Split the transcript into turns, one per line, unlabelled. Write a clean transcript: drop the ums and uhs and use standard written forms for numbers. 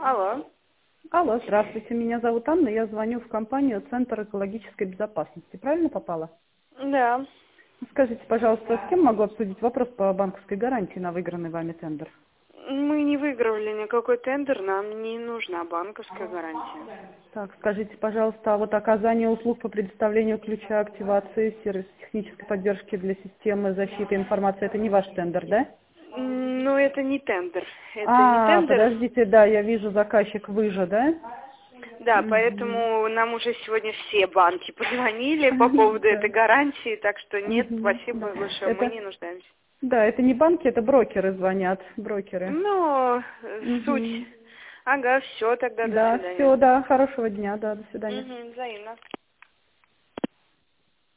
Алло.
Алло, здравствуйте, меня зовут Анна, я звоню в компанию «Центр экологической безопасности». Правильно попала?
Да.
Скажите, пожалуйста, с кем могу обсудить вопрос по банковской гарантии на выигранный вами тендер?
Мы не выигрывали никакой тендер, нам не нужна банковская гарантия.
Так, скажите, пожалуйста, а вот оказание услуг по предоставлению ключа активации, сервис технической поддержки для системы защиты информации, это не ваш тендер, да?
Ну, это не тендер. Это не тендер.
Подождите, да, я вижу, заказчик вы же, да?
Да,
Мгм.
поэтому нам уже сегодня все банки позвонили по поводу
Да.
этой гарантии, так что нет,
Да.
спасибо большое, мы
Это,
не нуждаемся.
да, это не банки, это брокеры звонят, брокеры.
Ну, суть.
Мгм.
Ага, все, тогда до
Да,
свидания.
все, да, хорошего дня, да, до свидания.
Взаимно.